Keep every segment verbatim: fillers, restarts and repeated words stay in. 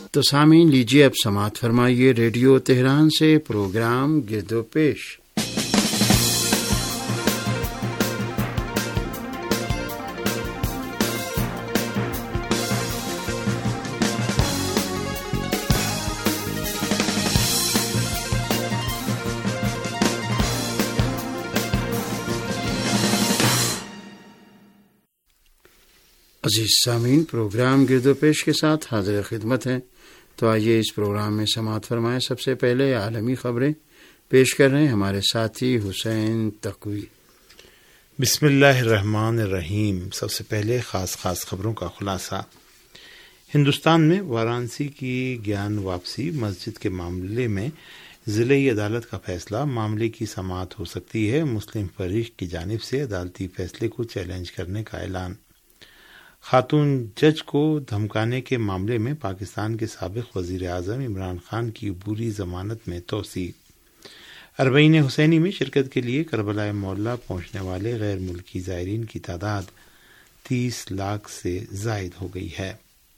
تو سامعین لیجیے اب سماعت فرمائیے ریڈیو تہران سے پروگرام گرد و پیش۔ عزیز سامعین، پروگرام گرد و پیش کے ساتھ حاضر خدمت ہیں۔ تو آئیے اس پروگرام میں سماعت فرمائیں۔ سب سے پہلے عالمی خبریں پیش کر رہے ہیں ہمارے ساتھی حسین تقوی۔ بسم اللہ الرحمن الرحیم۔ سب سے پہلے خاص خاص خبروں کا خلاصہ۔ ہندوستان میں وارانسی کی گیان واپسی مسجد کے معاملے میں ضلعی عدالت کا فیصلہ، معاملے کی سماعت ہو سکتی ہے۔ مسلم فریق کی جانب سے عدالتی فیصلے کو چیلنج کرنے کا اعلان۔ خاتون جج کو دھمکانے کے معاملے میں پاکستان کے سابق وزیر اعظم عمران خان کی عبوری ضمانت میں توسیع۔ اربعین حسینی میں شرکت کے لیے کربلا معلیٰ پہنچنے والے غیر ملکی زائرین کی تعداد تیس لاکھ سے زائد ہو گئی ہے۔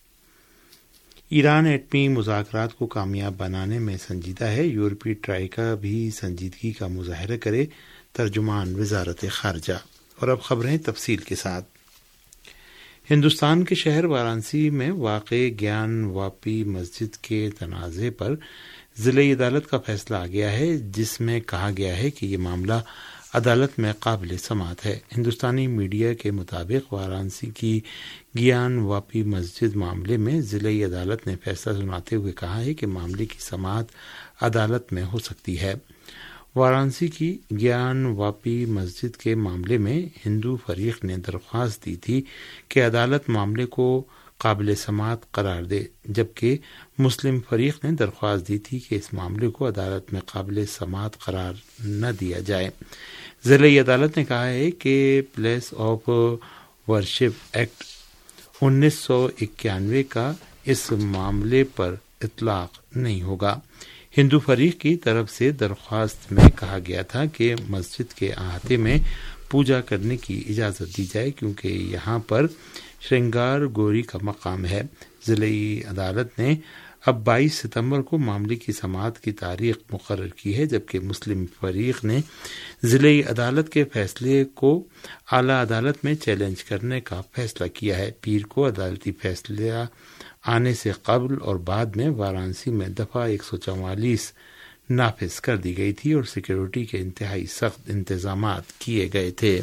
ایران ایٹمی مذاکرات کو کامیاب بنانے میں سنجیدہ ہے، یورپی ٹرائیکا بھی سنجیدگی کا مظاہرہ کرے، ترجمان وزارت خارجہ۔ اور اب خبریں تفصیل کے ساتھ۔ ہندوستان کے شہر وارانسی میں واقع گیان واپی مسجد کے تنازع پر ضلعی عدالت کا فیصلہ آ گیا ہے، جس میں کہا گیا ہے کہ یہ معاملہ عدالت میں قابل سماعت ہے۔ ہندوستانی میڈیا کے مطابق وارانسی کی گیان واپی مسجد معاملے میں ضلعی عدالت نے فیصلہ سناتے ہوئے کہا ہے کہ معاملے کی سماعت عدالت میں ہو سکتی ہے۔ وارانسی کی گیان واپی مسجد کے معاملے میں ہندو فریق نے درخواست دی تھی کہ عدالت معاملے کو قابل سماعت قرار دے، جبکہ مسلم فریق نے درخواست دی تھی کہ اس معاملے کو عدالت میں قابل سماعت قرار نہ دیا جائے۔ ضلعی عدالت نے کہا ہے کہ پلیس آف ورشپ ایکٹ انیس سو اکیانوے کا اس معاملے پر اطلاق نہیں ہوگا۔ ہندو فریق کی طرف سے درخواست میں کہا گیا تھا کہ مسجد کے احاطے میں پوجا کرنے کی اجازت دی جائے، کیونکہ یہاں پر شرنگار گوری کا مقام ہے۔ ضلعی عدالت نے اب بائیس ستمبر کو معاملے کی سماعت کی تاریخ مقرر کی ہے، جبکہ مسلم فریق نے ضلعی عدالت کے فیصلے کو اعلیٰ عدالت میں چیلنج کرنے کا فیصلہ کیا ہے۔ پیر کو عدالتی فیصلہ آنے سے قبل اور بعد میں وارانسی میں دفعہ ایک سو چوالیس نافذ کر دی گئی تھی اور سیکیورٹی کے انتہائی سخت انتظامات کیے گئے تھے۔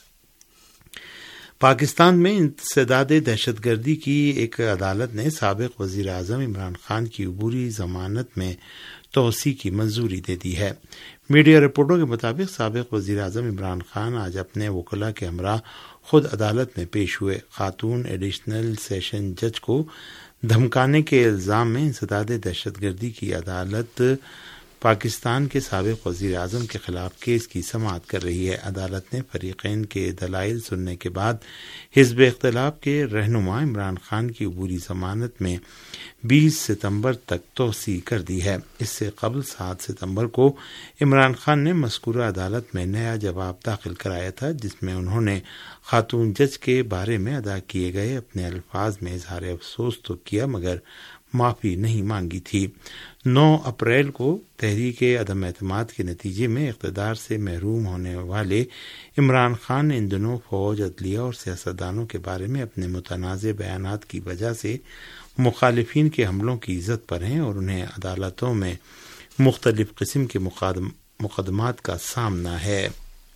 پاکستان میں انسداد دہشت گردی کی ایک عدالت نے سابق وزیر اعظم عمران خان کی عبوری ضمانت میں توسیع کی منظوری دے دی ہے۔ میڈیا رپورٹوں کے مطابق سابق وزیر اعظم عمران خان آج اپنے وکلاء کے ہمراہ خود عدالت میں پیش ہوئے۔ خاتون ایڈیشنل سیشن جج کو دھمکانے کے الزام میں انسداد دہشت گردی کی عدالت پاکستان کے سابق وزیر اعظم کے خلاف کیس کی سماعت کر رہی ہے۔ عدالت نے فریقین کے دلائل سننے کے بعد حزب اختلاف کے رہنما عمران خان کی عبوری ضمانت میں بیس ستمبر تک توسیع کر دی ہے۔ اس سے قبل سات ستمبر کو عمران خان نے مذکورہ عدالت میں نیا جواب داخل کرایا تھا، جس میں انہوں نے خاتون جج کے بارے میں ادا کیے گئے اپنے الفاظ میں اظہار افسوس تو کیا، مگر معافی نہیں مانگی تھی۔ نو اپریل کو تحریک عدم اعتماد کے نتیجے میں اقتدار سے محروم ہونے والے عمران خان ان دنوں فوج، عدلیہ اور سیاستدانوں کے بارے میں اپنے متنازع بیانات کی وجہ سے مخالفین کے حملوں کی عزت پر ہیں اور انہیں عدالتوں میں مختلف قسم کے مقدمات کا سامنا ہے۔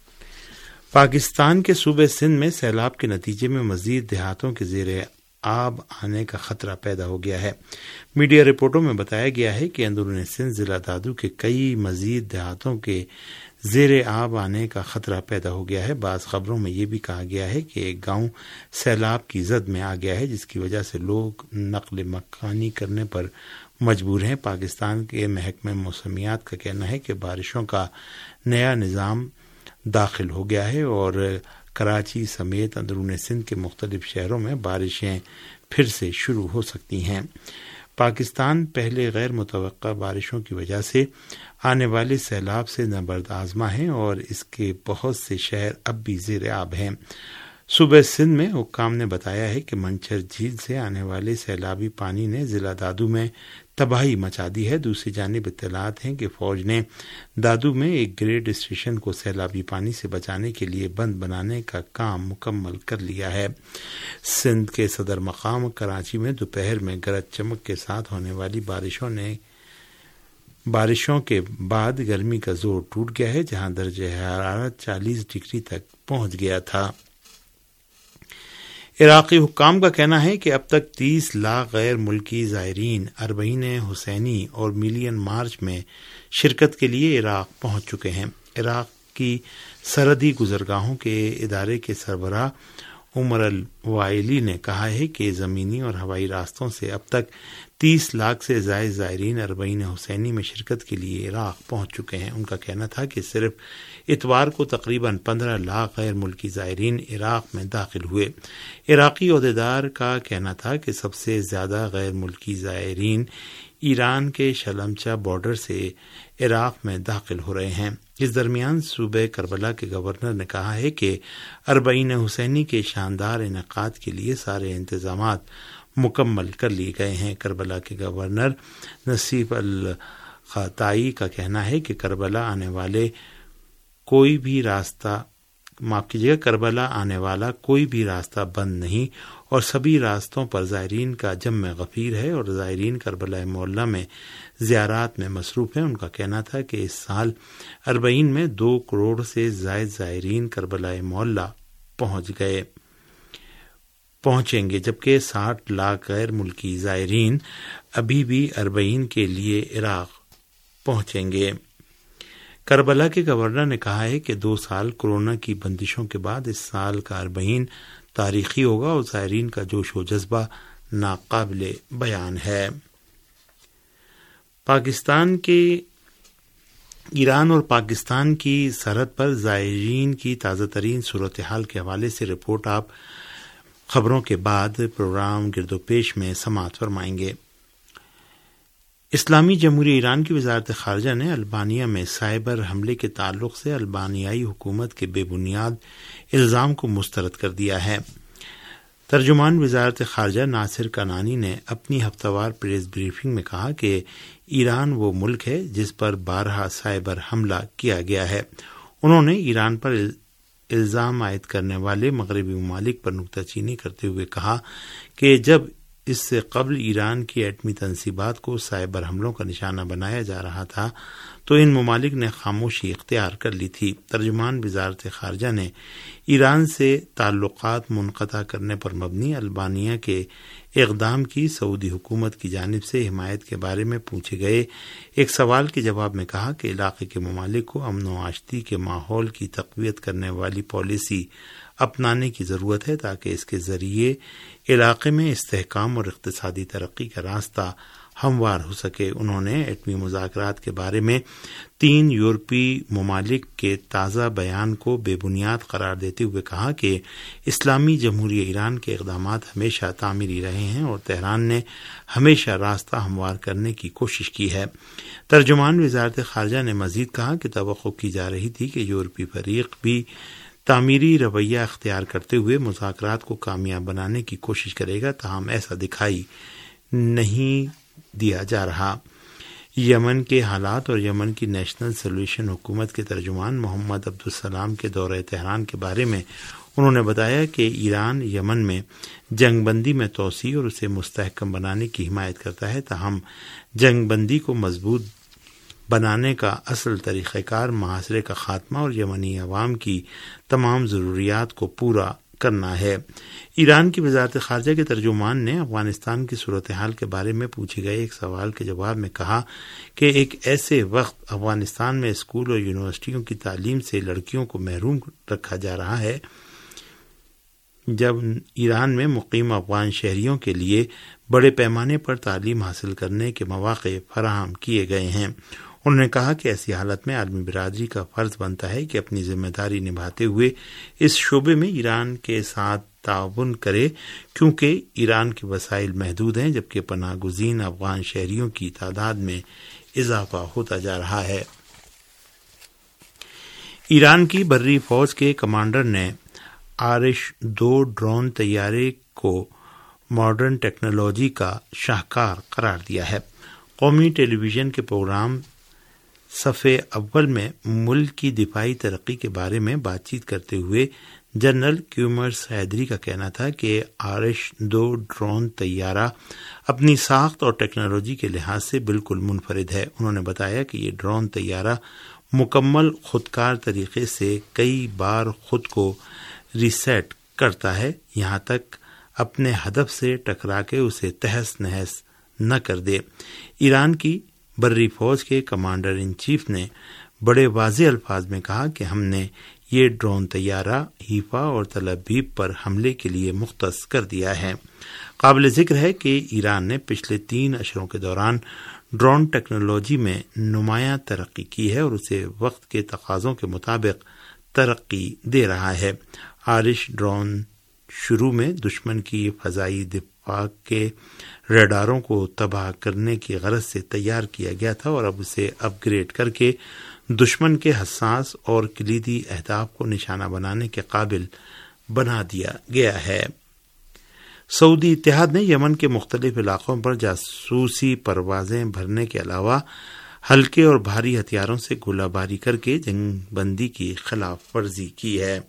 پاکستان کے صوبے سندھ میں سیلاب کے نتیجے میں مزید دیہاتوں کے زیر آب آنے کا خطرہ پیدا ہو گیا ہے۔ میڈیا رپورٹوں میں بتایا گیا ہے کہ اندرون سندھ ضلع دادو کے کئی مزید دیہاتوں کے زیر آب آنے کا خطرہ پیدا ہو گیا ہے۔ بعض خبروں میں یہ بھی کہا گیا ہے کہ ایک گاؤں سیلاب کی زد میں آ گیا ہے، جس کی وجہ سے لوگ نقل مکانی کرنے پر مجبور ہیں۔ پاکستان کے محکمہ موسمیات کا کہنا ہے کہ بارشوں کا نیا نظام داخل ہو گیا ہے اور کراچی سمیت اندرون سندھ کے مختلف شہروں میں بارشیں پھر سے شروع ہو سکتی ہیں۔ پاکستان پہلے غیر متوقع بارشوں کی وجہ سے آنے والے سیلاب سے نبرد آزما ہیں اور اس کے بہت سے شہر اب بھی زیر آب ہیں۔ صوبہ سندھ میں حکام نے بتایا ہے کہ منچھر جھیل سے آنے والے سیلابی پانی نے ضلع دادو میں تباہی مچا دی ہے۔ دوسری جانب اطلاعات ہیں کہ فوج نے دادو میں ایک گریڈ اسٹیشن کو سیلابی پانی سے بچانے کے لیے بند بنانے کا کام مکمل کر لیا ہے۔ سندھ کے صدر مقام کراچی میں دوپہر میں گرج چمک کے ساتھ ہونے والی بارشوں نے بارشوں کے بعد گرمی کا زور ٹوٹ گیا ہے، جہاں درجہ حرارت چالیس ڈگری تک پہنچ گیا تھا۔ عراقی حکام کا کہنا ہے کہ اب تک تیس لاکھ غیر ملکی زائرین اربعین حسینی اور ملین مارچ میں شرکت کے لیے عراق پہنچ چکے ہیں۔ عراق کی سرحدی گزرگاہوں کے ادارے کے سربراہ عمر الوائلی نے کہا ہے کہ زمینی اور ہوائی راستوں سے اب تک تیس لاکھ سے زائد زائرین اربعین حسینی میں شرکت کے لیے عراق پہنچ چکے ہیں۔ ان کا کہنا تھا کہ صرف اتوار کو تقریباً پندرہ لاکھ غیر ملکی زائرین عراق میں داخل ہوئے۔ عراقی عہدیدار کا کہنا تھا کہ سب سے زیادہ غیر ملکی زائرین ایران کے شلمچہ بارڈر سے عراق میں داخل ہو رہے ہیں۔ اس درمیان صوبہ کربلا کے گورنر نے کہا ہے کہ اربعین حسینی کے شاندار انعقاد کے لیے سارے انتظامات مکمل کر لیے گئے ہیں۔ کربلا کے گورنر نصیب الخطائی کا کہنا ہے کہ کربلا آنے والے کوئی بھی راستہ معاف کیجیے گا کربلا آنے والا کوئی بھی راستہ بند نہیں اور سبھی راستوں پر زائرین کا جم غفیر ہے اور زائرین کربلا معلیٰ میں زیارات میں مصروف ہیں۔ ان کا کہنا تھا کہ اس سال اربعین میں دو کروڑ سے زائد زائرین کربلا معلیٰ پہنچ گئے پہنچیں گے جبکہ ساٹھ لاکھ غیر ملکی زائرین ابھی بھی اربعین کے لیے عراق پہنچیں گے۔ کربلا کے گورنر نے کہا ہے کہ دو سال کورونا کی بندشوں کے بعد اس سال کا اربعین تاریخی ہوگا اور زائرین کا جوش و جذبہ ناقابل بیان ہے۔ پاکستان کے ایران اور پاکستان کی سرحد پر زائرین کی تازہ ترین صورتحال کے حوالے سے رپورٹ آپ خبروں کے بعد پروگرام گرد و پیش میں سماعت فرمائیں گے۔ اسلامی جمہوریہ ایران کی وزارت خارجہ نے البانیہ میں سائبر حملے کے تعلق سے البانیائی حکومت کے بے بنیاد الزام کو مسترد کر دیا ہے۔ ترجمان وزارت خارجہ ناصر کنانی نے اپنی ہفتہ وار پریس بریفنگ میں کہا کہ ایران وہ ملک ہے جس پر بارہا سائبر حملہ کیا گیا ہے۔ انہوں نے ایران پر الزام عائد کرنے والے مغربی ممالک پر نکتہ چینی کرتے ہوئے کہا کہ جب اس سے قبل ایران کی ایٹمی تنصیبات کو سائبر حملوں کا نشانہ بنایا جا رہا تھا تو ان ممالک نے خاموشی اختیار کر لی تھی۔ ترجمان وزارت خارجہ نے ایران سے تعلقات منقطع کرنے پر مبنی البانیہ کے اقدام کی سعودی حکومت کی جانب سے حمایت کے بارے میں پوچھے گئے ایک سوال کے جواب میں کہا کہ علاقے کے ممالک کو امن و آشتی کے ماحول کی تقویت کرنے والی پالیسی اپنانے کی ضرورت ہے تاکہ اس کے ذریعے علاقے میں استحکام اور اقتصادی ترقی کا راستہ ہموار ہو سکے۔ انہوں نے ایٹمی مذاکرات کے بارے میں تین یورپی ممالک کے تازہ بیان کو بے بنیاد قرار دیتے ہوئے کہا کہ اسلامی جمہوریہ ایران کے اقدامات ہمیشہ تعمیری رہے ہیں اور تہران نے ہمیشہ راستہ ہموار کرنے کی کوشش کی ہے۔ ترجمان وزارت خارجہ نے مزید کہا کہ توقع کی جا رہی تھی کہ یورپی فریق بھی تعمیری رویہ اختیار کرتے ہوئے مذاکرات کو کامیاب بنانے کی کوشش کرے گا، تاہم ایسا دکھائی نہیں دیا جا رہا۔ یمن کے حالات اور یمن کی نیشنل سولوشن حکومت کے ترجمان محمد عبدالسلام کے دورہ تہران کے بارے میں انہوں نے بتایا کہ ایران یمن میں جنگ بندی میں توسیع اور اسے مستحکم بنانے کی حمایت کرتا ہے، تاہم جنگ بندی کو مضبوط بنانے کا اصل طریقہ کار محاصرے کا خاتمہ اور یمنی عوام کی تمام ضروریات کو پورا کرنا ہے۔ ایران کی وزارت خارجہ کے ترجمان نے افغانستان کی صورتحال کے بارے میں پوچھے گئے ایک سوال کے جواب میں کہا کہ ایک ایسے وقت افغانستان میں اسکول اور یونیورسٹیوں کی تعلیم سے لڑکیوں کو محروم رکھا جا رہا ہے جب ایران میں مقیم افغان شہریوں کے لیے بڑے پیمانے پر تعلیم حاصل کرنے کے مواقع فراہم کیے گئے ہیں۔ انہوں نے کہا کہ ایسی حالت میں عالمی برادری کا فرض بنتا ہے کہ اپنی ذمہ داری نبھاتے ہوئے اس شعبے میں ایران کے ساتھ تعاون کرے کیونکہ ایران کے وسائل محدود ہیں جبکہ پناہ گزین افغان شہریوں کی تعداد میں اضافہ ہوتا جا رہا ہے۔ ایران کی بری فوج کے کمانڈر نے آرش دو ڈرون طیارے کو ماڈرن ٹیکنالوجی کا شاہکار قرار دیا ہے۔ قومی ٹیلی ویژن کے پروگرام صفحے اول میں ملک کی دفاعی ترقی کے بارے میں بات چیت کرتے ہوئے جنرل کیومرس حیدری کا کہنا تھا کہ آرش دو ڈرون طیارہ اپنی ساخت اور ٹیکنالوجی کے لحاظ سے بالکل منفرد ہے۔ انہوں نے بتایا کہ یہ ڈرون طیارہ مکمل خودکار طریقے سے کئی بار خود کو ریسیٹ کرتا ہے، یہاں تک اپنے ہدف سے ٹکرا کے اسے تہس نہس نہ کر دے۔ ایران کی بری فوج کے کمانڈر ان چیف نے بڑے واضح الفاظ میں کہا کہ ہم نے یہ ڈرون طیارہ حیفا اور تل ابیب پر حملے کے لیے مختص کر دیا ہے۔ قابل ذکر ہے کہ ایران نے پچھلے تین اشروں کے دوران ڈرون ٹیکنالوجی میں نمایاں ترقی کی ہے اور اسے وقت کے تقاضوں کے مطابق ترقی دے رہا ہے۔ آرش ڈرون شروع میں دشمن کی فضائی دفاع کے ریڈاروں کو تباہ کرنے کی غرض سے تیار کیا گیا تھا اور اب اسے اپ گریڈ کر کے دشمن کے حساس اور کلیدی اہداف کو نشانہ بنانے کے قابل بنا دیا گیا ہے۔ سعودی اتحاد نے یمن کے مختلف علاقوں پر جاسوسی پروازیں بھرنے کے علاوہ ہلکے اور بھاری ہتھیاروں سے گولہ باری کر کے جنگ بندی کی خلاف ورزی کی ہے۔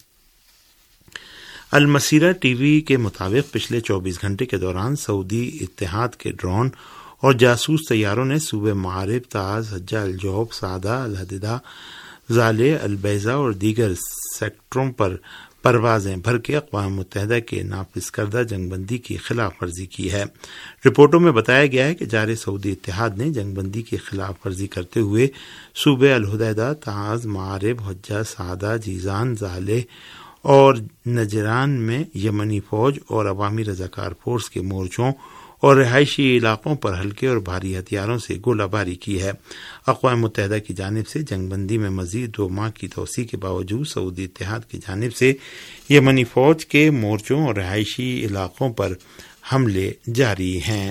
المسیرہ ٹی وی کے مطابق پچھلے چوبیس گھنٹے کے دوران سعودی اتحاد کے ڈرون اور جاسوس طیاروں نے صوبے معارب، تعز، حجہ، الجوف، سعدہ، الحدیدہ، زالے، البیضہ اور دیگر سیکٹروں پر پروازیں بھر کے اقوام متحدہ کے نافذ کردہ جنگ بندی کی خلاف ورزی کی ہے۔ رپورٹوں میں بتایا گیا ہے کہ جارے سعودی اتحاد نے جنگ بندی کی خلاف ورزی کرتے ہوئے صوبے الحدیدہ، تعز، معارب، حجہ، سعدہ، جیزان، زالے اور نجران میں یمنی فوج اور عوامی رضاکار فورس کے مورچوں اور رہائشی علاقوں پر ہلکے اور بھاری ہتھیاروں سے گولہ باری کی ہے۔ اقوام متحدہ کی جانب سے جنگ بندی میں مزید دو ماہ کی توسیع کے باوجود سعودی اتحاد کی جانب سے یمنی فوج کے مورچوں اور رہائشی علاقوں پر حملے جاری ہیں۔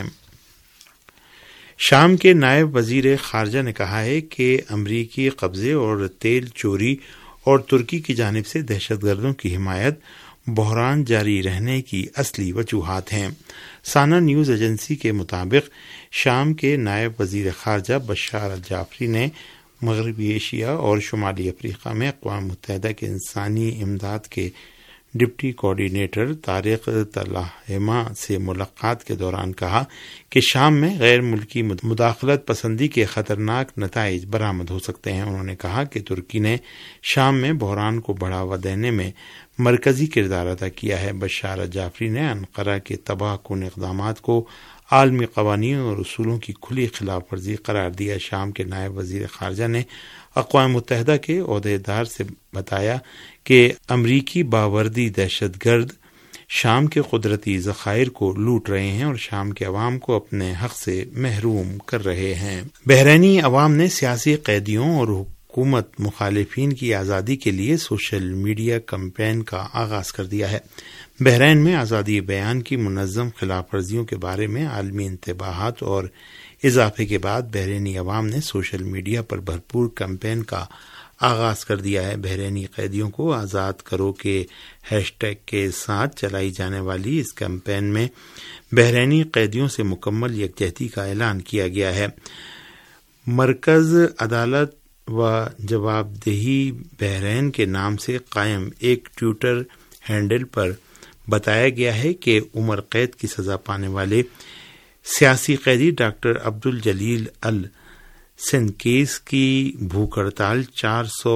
شام کے نائب وزیر خارجہ نے کہا ہے کہ امریکی قبضے اور تیل چوری اور ترکی کی جانب سے دہشت گردوں کی حمایت بحران جاری رہنے کی اصلی وجوہات ہیں۔ سانا نیوز ایجنسی کے مطابق شام کے نائب وزیر خارجہ بشار الجعفری نے مغربی ایشیا اور شمالی افریقہ میں اقوام متحدہ کے انسانی امداد کے ڈپٹی کوآرڈینیٹر طارق طلحمہ سے ملاقات کے دوران کہا کہ شام میں غیر ملکی مداخلت پسندی کے خطرناک نتائج برآمد ہو سکتے ہیں۔ انہوں نے کہا کہ ترکی نے شام میں بحران کو بڑھاوا دینے میں مرکزی کردار ادا کیا ہے۔ بشار الجعفری نے انقرہ کے تباہ کن اقدامات کو عالمی قوانین اور اصولوں کی کھلی خلاف ورزی قرار دیا۔ شام کے نائب وزیر خارجہ نے اقوام متحدہ کے عہدیدار سے بتایا کہ امریکی باوردی دہشت گرد شام کے قدرتی ذخائر کو لوٹ رہے ہیں اور شام کے عوام کو اپنے حق سے محروم کر رہے ہیں۔ بحرینی عوام نے سیاسی قیدیوں اور حکومت مخالفین کی آزادی کے لیے سوشل میڈیا کمپین کا آغاز کر دیا ہے۔ بحرین میں آزادی بیان کی منظم خلاف ورزیوں کے بارے میں عالمی انتباہات اور اضافے کے بعد بحرینی عوام نے سوشل میڈیا پر بھرپور کمپین کا آغاز کر دیا ہے۔ بحرینی قیدیوں کو آزاد کرو کے ہیش ٹیگ کے ساتھ چلائی جانے والی اس کمپین میں بحرینی قیدیوں سے مکمل یکجہتی کا اعلان کیا گیا ہے۔ مرکز عدالت و جواب دہی بحرین کے نام سے قائم ایک ٹویٹر ہینڈل پر بتایا گیا ہے کہ عمر قید کی سزا پانے والے سیاسی قیدی ڈاکٹر عبد الجلیل السنکیس کی بھوک ہڑتال چار سو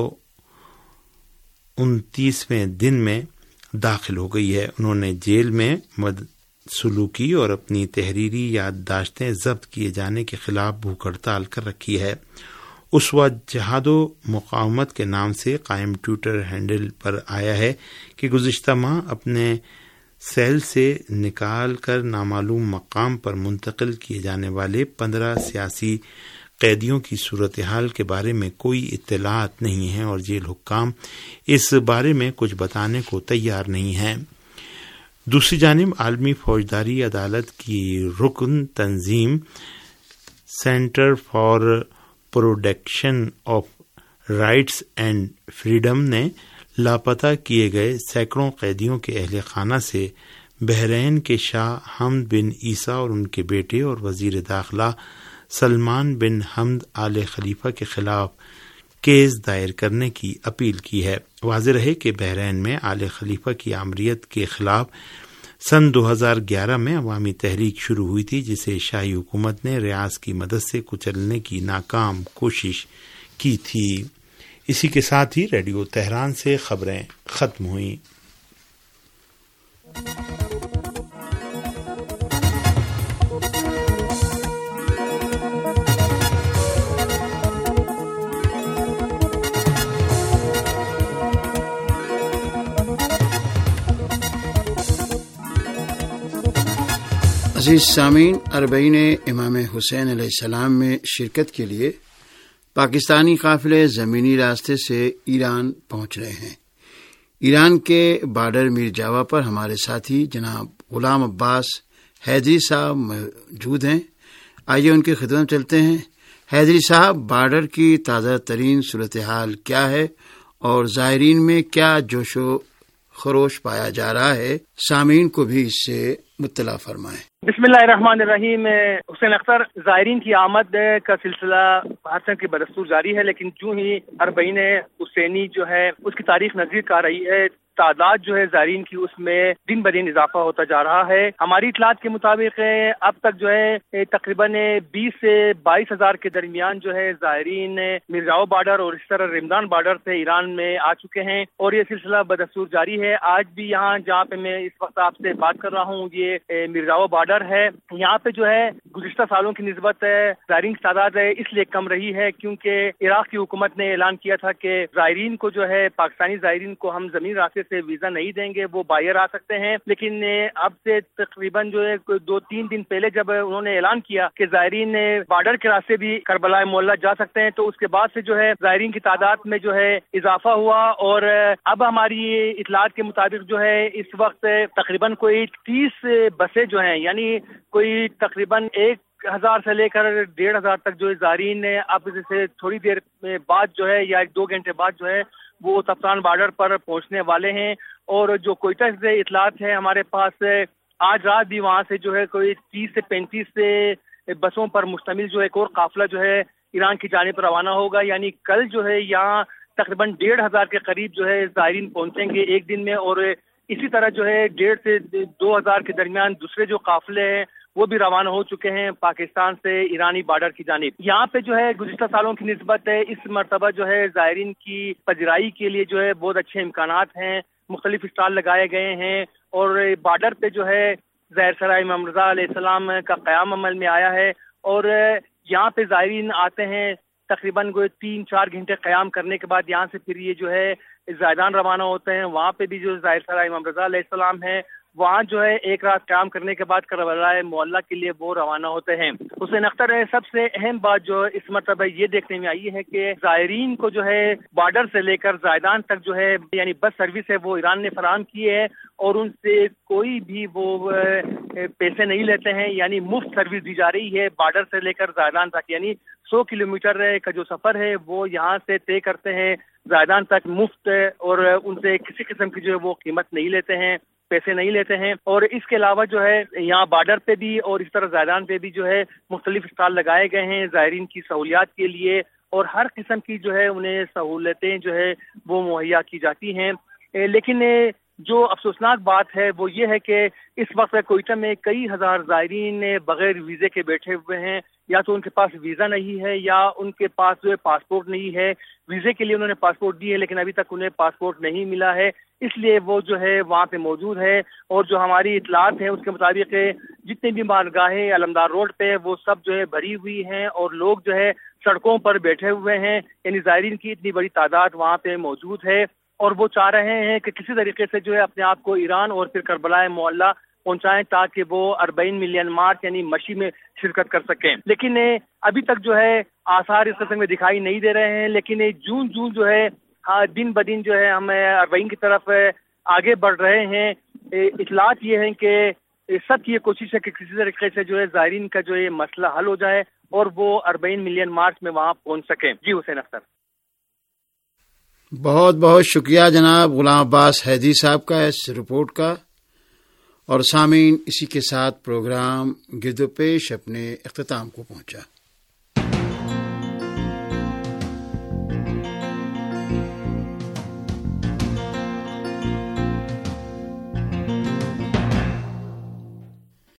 انتیسویں دن میں داخل ہو گئی ہے۔ انہوں نے جیل میں بدسلوکی اور اپنی تحریری یادداشتیں ضبط کیے جانے کے خلاف بھوک ہڑتال کر رکھی ہے۔ اسوہ جہاد و مقاومت کے نام سے قائم ٹویٹر ہینڈل پر آیا ہے کہ گزشتہ ماہ اپنے سیل سے نکال کر نامعلوم مقام پر منتقل کیے جانے والے پندرہ سیاسی قیدیوں کی صورتحال کے بارے میں کوئی اطلاعات نہیں ہیں اور جیل حکام اس بارے میں کچھ بتانے کو تیار نہیں ہیں۔ دوسری جانب عالمی فوجداری عدالت کی رکن تنظیم centre for protection of rights and freedom نے لاپتہ کیے گئے سینکڑوں قیدیوں کے اہل خانہ سے بحرین کے شاہ حمد بن عیسیٰ اور ان کے بیٹے اور وزیر داخلہ سلمان بن حمد آل خلیفہ کے خلاف کیس دائر کرنے کی اپیل کی ہے۔ واضح رہے کہ بحرین میں آل خلیفہ کی آمریت کے خلاف سن دو ہزار گیارہ میں عوامی تحریک شروع ہوئی تھی، جسے شاہی حکومت نے ریاض کی مدد سے کچلنے کی ناکام کوشش کی تھی۔ اسی کے ساتھ ہی ریڈیو تہران سے خبریں ختم ہوئیں۔ عزیز سامعین، اربعین امام حسین علیہ السلام میں شرکت کے لیے پاکستانی قافلے زمینی راستے سے ایران پہنچ رہے ہیں۔ ایران کے بارڈر میر جاوا پر ہمارے ساتھی جناب غلام عباس حیدری صاحب موجود ہیں۔ آئیے ان کی خدمت چلتے ہیں۔ حیدری صاحب، بارڈر کی تازہ ترین صورتحال کیا ہے اور زائرین میں کیا جوش و خروش پایا جا رہا ہے؟ سامعین کو بھی اس سے مطلع فرمائیں۔ بسم اللہ الرحمن الرحیم۔ حسین اختر، زائرین کی آمد کا سلسلہ ہر کی بدستور جاری ہے، لیکن جو ہی اربعین حسینی جو ہے اس کی تاریخ نزدیک آ رہی ہے، تعداد جو ہے زائرین کی اس میں دن بدن اضافہ ہوتا جا رہا ہے۔ ہماری اطلاعات کے مطابق اب تک جو ہے تقریباً بیس سے بائیس ہزار کے درمیان جو ہے زائرین میرجاؤ بارڈر اور اس طرح رمضان بارڈر سے ایران میں آ چکے ہیں، اور یہ سلسلہ بدستور جاری ہے۔ آج بھی یہاں جہاں پہ میں اس وقت آپ سے بات کر رہا ہوں، یہ میرجاؤ بارڈر ہے۔ یہاں پہ جو ہے گزشتہ سالوں کی نسبت زائرین کی تعداد اس لیے کم رہی ہے کیونکہ عراق کی حکومت نے اعلان کیا تھا کہ زائرین کو جو ہے پاکستانی زائرین کو ہم زمین راستے سے ویزا نہیں دیں گے، وہ باہر آ سکتے ہیں۔ لیکن اب سے تقریباً جو ہے دو تین دن پہلے جب انہوں نے اعلان کیا کہ زائرین بارڈر کے راستے بھی کربلا معلیٰ جا سکتے ہیں، تو اس کے بعد سے جو ہے زائرین کی تعداد میں جو ہے اضافہ ہوا، اور اب ہماری اطلاعات کے مطابق جو ہے اس وقت تقریباً کوئی تیس بسیں جو ہیں، یعنی کوئی تقریباً ایک ہزار سے لے کر ڈیڑھ ہزار تک جو زائرین اب سے تھوڑی دیر بعد جو ہے یا ایک دو گھنٹے بعد جو ہے وہ تفتان بارڈر پر پہنچنے والے ہیں۔ اور جو کوئٹہ سے اطلاعات ہیں ہمارے پاس، آج رات بھی وہاں سے جو ہے کوئی تیس سے پینتیس سے بسوں پر مشتمل جو ایک اور قافلہ جو ہے ایران کی جانب پر روانہ ہوگا، یعنی کل جو ہے یہاں تقریباً ڈیڑھ ہزار کے قریب جو ہے زائرین پہنچیں گے ایک دن میں، اور اسی طرح جو ہے ڈیڑھ سے دو ہزار کے درمیان دوسرے جو قافلے ہیں وہ بھی روانہ ہو چکے ہیں پاکستان سے ایرانی بارڈر کی جانب۔ یہاں پہ جو ہے گزشتہ سالوں کی نسبت ہے اس مرتبہ جو ہے زائرین کی پذیرائی کے لیے جو ہے بہت اچھے امکانات ہیں، مختلف اسٹال لگائے گئے ہیں، اور بارڈر پہ جو ہے ظاہر سرائے امام رضا علیہ السلام کا قیام عمل میں آیا ہے، اور یہاں پہ زائرین آتے ہیں تقریباً کوئی تین چار گھنٹے قیام کرنے کے بعد یہاں سے پھر یہ جو ہے زائدان روانہ ہوتے ہیں۔ وہاں پہ بھی جو ظاہر سرائے امام رضا علیہ السلام ہے، وہاں جو ہے ایک رات قیام کرنے کے بعد کربلا معلیٰ کے لیے وہ روانہ ہوتے ہیں۔ حسین اختر، سب سے اہم بات جو اس مرتبہ یہ دیکھنے میں آئی ہے کہ زائرین کو جو ہے بارڈر سے لے کر زائدان تک جو ہے یعنی بس سروس ہے وہ ایران نے فراہم کی ہے، اور ان سے کوئی بھی وہ پیسے نہیں لیتے ہیں، یعنی مفت سروس دی جا رہی ہے بارڈر سے لے کر زائدان تک، یعنی سو کلومیٹر کا جو سفر ہے وہ یہاں سے طے کرتے ہیں زائدان تک مفت، اور ان سے کسی قسم کی جو ہے وہ قیمت نہیں لیتے ہیں، پیسے نہیں لیتے ہیں۔ اور اس کے علاوہ جو ہے یہاں بارڈر پہ بھی اور اس طرح زائدان پہ بھی جو ہے مختلف اسٹال لگائے گئے ہیں زائرین کی سہولیات کے لیے، اور ہر قسم کی جو ہے انہیں سہولتیں جو ہے وہ مہیا کی جاتی ہیں۔ لیکن جو افسوسناک بات ہے وہ یہ ہے کہ اس وقت کوئٹہ میں کئی ہزار زائرین بغیر ویزے کے بیٹھے ہوئے ہیں، یا تو ان کے پاس ویزا نہیں ہے یا ان کے پاس جو ہے پاسپورٹ نہیں ہے۔ ویزے کے لیے انہوں نے پاسپورٹ دی ہے لیکن ابھی تک انہیں پاسپورٹ نہیں ملا ہے، اس لیے وہ جو ہے وہاں پہ موجود ہے۔ اور جو ہماری اطلاعات ہیں اس کے مطابق جتنے بھی مارگاہیں علمدار روڈ پہ وہ سب جو ہے بھری ہوئی ہیں، اور لوگ جو ہے سڑکوں پر بیٹھے ہوئے ہیں، یعنی زائرین کی اتنی بڑی تعداد وہاں پہ موجود ہے، اور وہ چاہ رہے ہیں کہ کسی طریقے سے جو ہے اپنے آپ کو ایران اور پھر کربلا معلیٰ پہنچائیں تاکہ وہ اربعین ملین مارچ یعنی مشی میں شرکت کر سکیں۔ لیکن ابھی تک جو ہے آثار اس قسم میں دکھائی نہیں دے رہے ہیں، لیکن جون جون جو ہے دن بدن جو ہے ہم اربعین کی طرف آگے بڑھ رہے ہیں۔ اطلاعات یہ ہیں کہ سب کی یہ کوشش ہے کہ کسی طریقے سے جو ہے زائرین کا جو یہ مسئلہ حل ہو جائے اور وہ اربعین ملین مارچ میں وہاں پہنچ سکیں۔ جی حسین اختر۔ بہت بہت شکریہ جناب غلام عباس حیدی صاحب کا اس رپورٹ کا. اور سامعین، اسی کے ساتھ پروگرام گرد و پیش اپنے اختتام کو پہنچا.